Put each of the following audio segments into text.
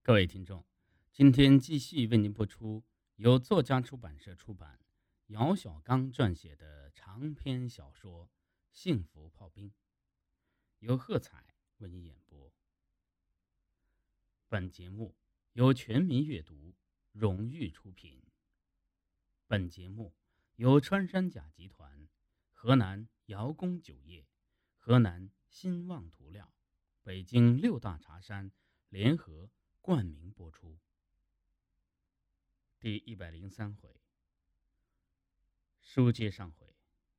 各位听众，今天继续为您播出由作家出版社出版、姚小刚撰写的长篇小说《幸福炮兵》，由贺彩为您演播。本节目由全民阅读荣誉出品。本节目由穿山甲集团、河南瑶宫酒业、河南兴旺涂料、北京六大茶山联合冠名播出。第103回，书接上回。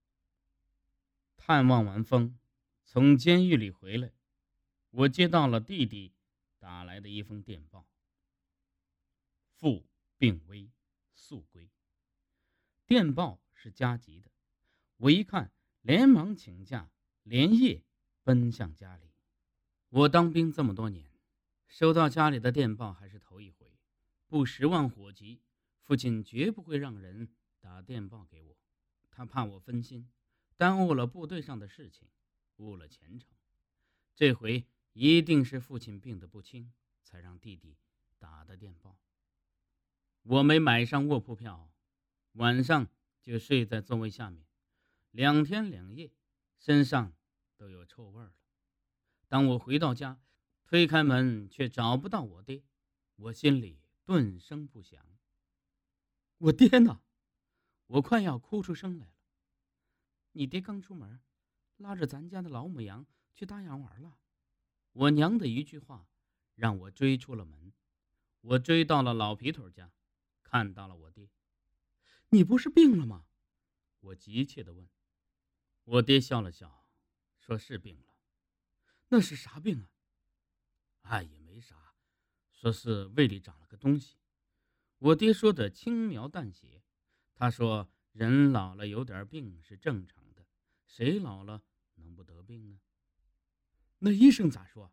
探望完风，从监狱里回来，我接到了弟弟打来的一封电报：父病危，速归。电报是加急的，我一看，连忙请假，连夜奔向家里。我当兵这么多年，收到家里的电报还是头一回。不10万火急，父亲绝不会让人打电报给我，他怕我分心，耽误了部队上的事情，误了前程。这回一定是父亲病得不轻，才让弟弟打的电报。我没买上卧铺票，晚上就睡在座位下面，2天2夜，身上都有臭味了。当我回到家，推开门却找不到我爹，我心里顿生不祥。我爹呢？我快要哭出声来了。你爹刚出门，拉着咱家的老母羊去大洋玩了。我娘的一句话让我追出了门。我追到了老皮腿家，看到了我爹。你不是病了吗？我急切地问。我爹笑了笑，说是病了。那是啥病啊？也没啥，说是胃里长了个东西。我爹说的轻描淡写，他说人老了有点病是正常的，谁老了能不得病呢？那医生咋说？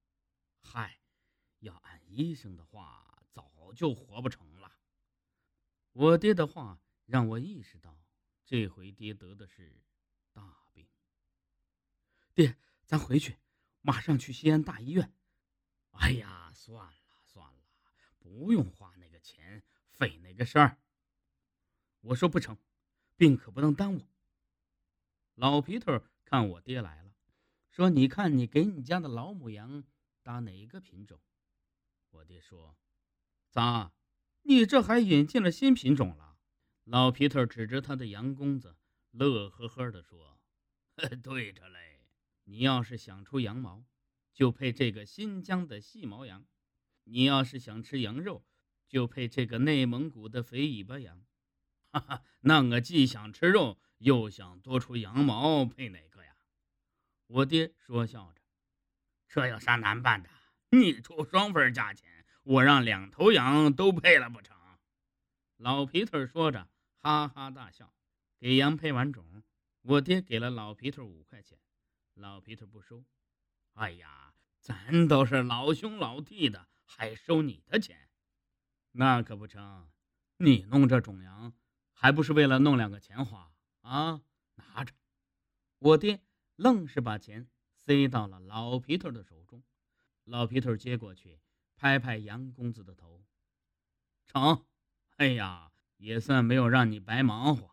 要按医生的话，早就活不成了。我爹的话让我意识到，这回爹得的是大病。爹，咱回去，马上去西安大医院。算了，不用花那个钱，费那个事儿。我说不成，病可不能耽误。老皮头看我爹来了，说你看你给你家的老母羊打哪个品种？我爹说，咋，你这还引进了新品种了？老皮头指着他的羊公子，乐呵呵地说，对着嘞，你要是想出羊毛，就配这个新疆的细毛羊；你要是想吃羊肉，就配这个内蒙古的肥尾巴羊。那我既想吃肉，又想多出羊毛，配哪个呀？我爹说笑着，这有啥难办的？你出双份价钱，我让2头羊都配了不成？老皮头说着哈哈大笑。给羊配完种，我爹给了老皮头5块钱，老皮头不收。咱都是老兄老弟的，还收你的钱？那可不成，你弄这种羊还不是为了弄2个钱花啊？拿着。我爹愣是把钱塞到了老皮头的手中。老皮头接过去，拍拍杨公子的头，成，也算没有让你白忙活。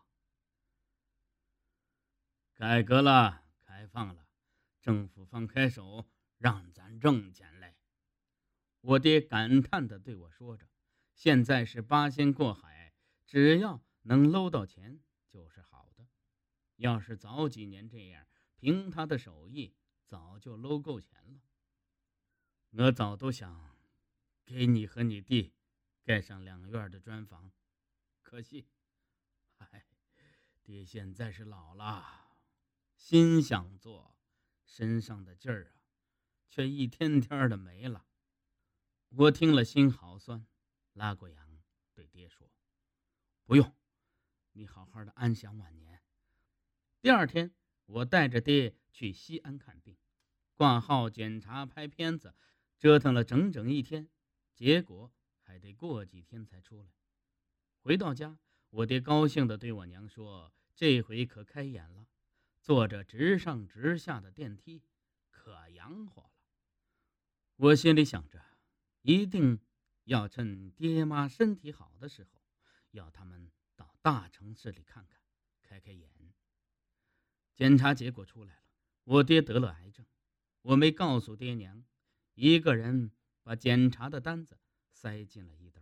改革了，开放了，政府放开手，让咱挣钱嘞。我爹感叹地对我说着，现在是8仙过海，只要能搂到钱就是好的。要是早几年这样，凭他的手艺，早就搂够钱了。我早都想给你和你弟盖上2院的砖房，可惜，爹现在是老了，心想做，身上的劲儿却一天天的没了。我听了心好酸，拉过羊对爹说，不用，你好好的安享晚年。第2天，我带着爹去西安看病，挂号检查拍片子，折腾了整整1天，结果还得过几天才出来。回到家，我爹高兴地对我娘说，这回可开眼了，坐着直上直下的电梯，可洋火了。我心里想着，一定要趁爹妈身体好的时候，要他们到大城市里看看，开开眼。检查结果出来了，我爹得了癌症。我没告诉爹娘，一个人把检查的单子塞进了衣兜。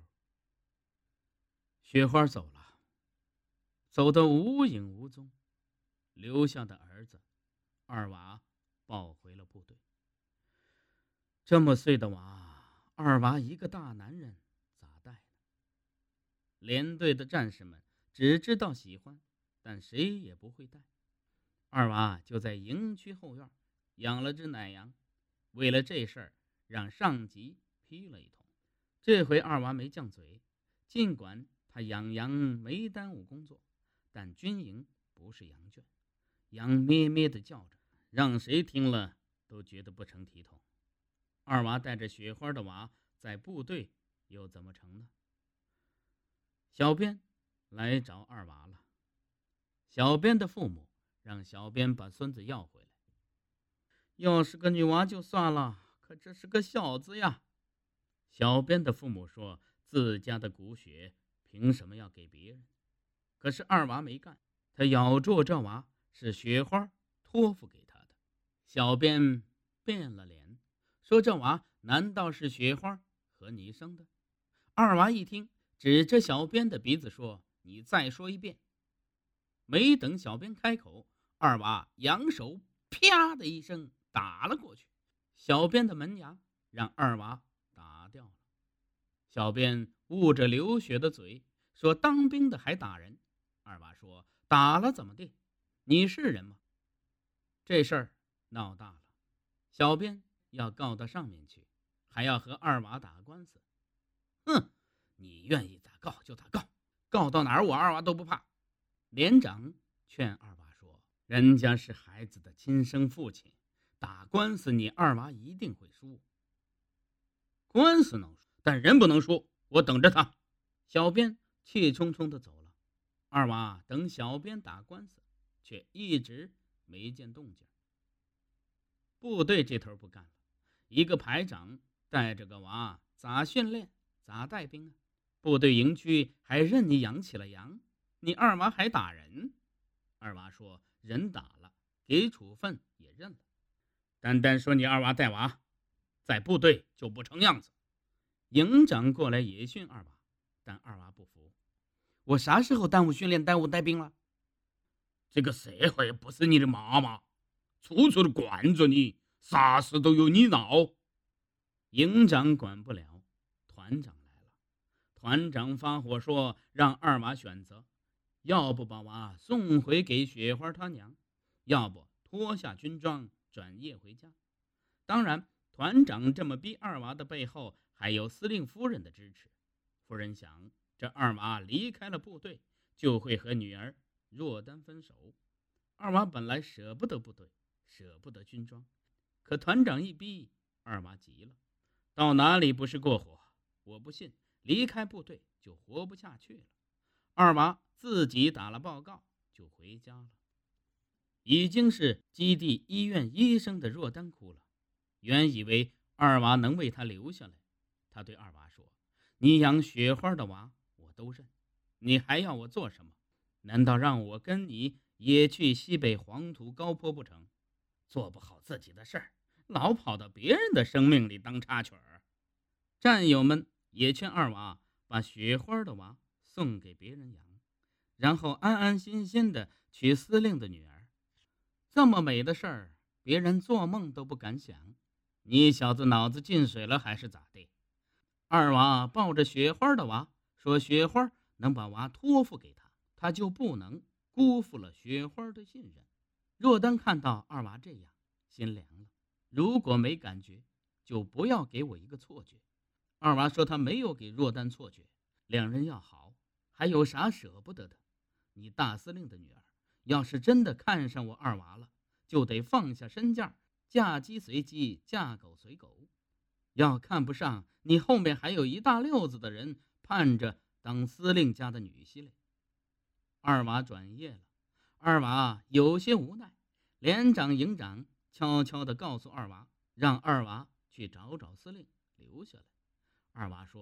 雪花走了，走得无影无踪，留下的儿子二娃抱回了部队。这么碎的娃，二娃一个大男人咋带呢？连队的战士们只知道喜欢，但谁也不会带。二娃就在营区后院养了只奶羊，为了这事儿让上级批了一通。这回二娃没犟嘴，尽管他养羊没耽误工作，但军营不是羊圈，羊咩咩地叫着，让谁听了都觉得不成体统。二娃带着雪花的娃在部队又怎么成呢？小编来找二娃了，小编的父母让小编把孙子要回来。要是个女娃就算了，可这是个小子呀。小编的父母说自家的骨血凭什么要给别人？可是二娃没干，他咬住这娃是雪花托付给他的。小编变了脸，说这娃难道是雪花和你生的？二娃一听，指着小编的鼻子说：“你再说一遍。”没等小编开口，二娃扬手啪的一声打了过去。小编的门牙让二娃打掉了。小编捂着流血的嘴说：“当兵的还打人？”二娃说：“打了怎么地？你是人吗？”这事儿闹大了，小编要告到上面去，还要和二娃打官司。哼，你愿意咋告就咋告，告到哪儿我二娃都不怕。连长劝二娃说：“人家是孩子的亲生父亲，打官司你二娃一定会输。”官司能输，但人不能输，我等着他。小编气冲冲地走了。二娃等小编打官司，却一直没见动静。部队这头不干了，一个排长带着个娃，咋训练咋带兵啊？部队营区还任你养起了羊，你二娃还打人？二娃说人打了，给处分也认了。单单说你二娃带娃，在部队就不成样子。营长过来也训二娃，但二娃不服。我啥时候耽误训练耽误带兵了？这个社会不是你的妈妈，处处的惯着你，啥事都由你闹。营长管不了，团长来了。团长发火说让二娃选择，要不把娃送回给雪花他娘，要不脱下军装转业回家。当然团长这么逼二娃的背后还有司令夫人的支持。夫人想，这二娃离开了部队就会和女儿若丹分手。二娃本来舍不得部队，舍不得军装，可团长一逼，二娃急了。到哪里不是过火？我不信离开部队就活不下去了。二娃自己打了报告就回家了。已经是基地医院医生的若丹哭了，原以为二娃能为他留下来。他对二娃说：“你养雪花的娃我都认，你还要我做什么？难道让我跟你也去西北黄土高坡不成？做不好自己的事儿，老跑到别人的生命里当插曲儿。”战友们也劝二娃把雪花的娃送给别人养，然后安安心心的娶司令的女儿。这么美的事儿，别人做梦都不敢想。你小子脑子进水了还是咋地？二娃抱着雪花的娃说，雪花能把娃托付给他，他就不能辜负了雪花的信任。若丹看到二娃这样，心凉了。如果没感觉，就不要给我一个错觉。二娃说他没有给若丹错觉，两人要好，还有啥舍不得的？你大司令的女儿要是真的看上我二娃了，就得放下身价，嫁鸡随鸡，嫁狗随狗。要看不上你，后面还有一大溜子的人盼着当司令家的女婿嘞。二娃转业了，二娃有些无奈。连长、营长悄悄地告诉二娃，让二娃去找找司令留下来。二娃说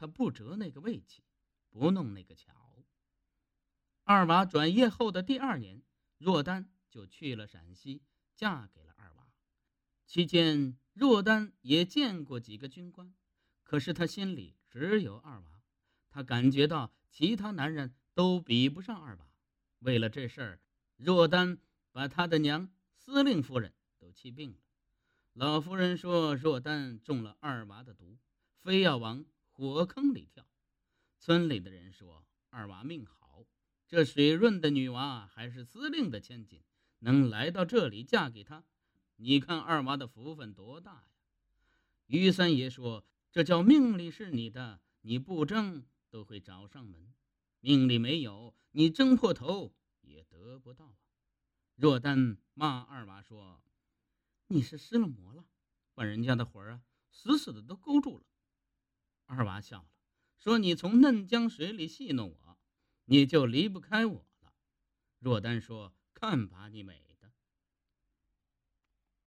他不折那个胃气，不弄那个桥。二娃转业后的第2年，若丹就去了陕西，嫁给了二娃。期间，若丹也见过几个军官，可是他心里只有二娃。他感觉到其他男人都比不上二娃。为了这事儿，若丹把他的娘司令夫人都气病了。老夫人说若丹中了二娃的毒，非要往火坑里跳。村里的人说二娃命好，这水润的女娃还是司令的千金，能来到这里嫁给他，你看二娃的福分多大呀。于三爷说这叫命里是你的，你不争都会找上门，命里没有，你争破头也得不到啊。若丹骂二娃说你是失了魔了，把人家的魂儿死死的都勾住了。二娃笑了，说你从嫩江水里戏弄我，你就离不开我了。若丹说看把你美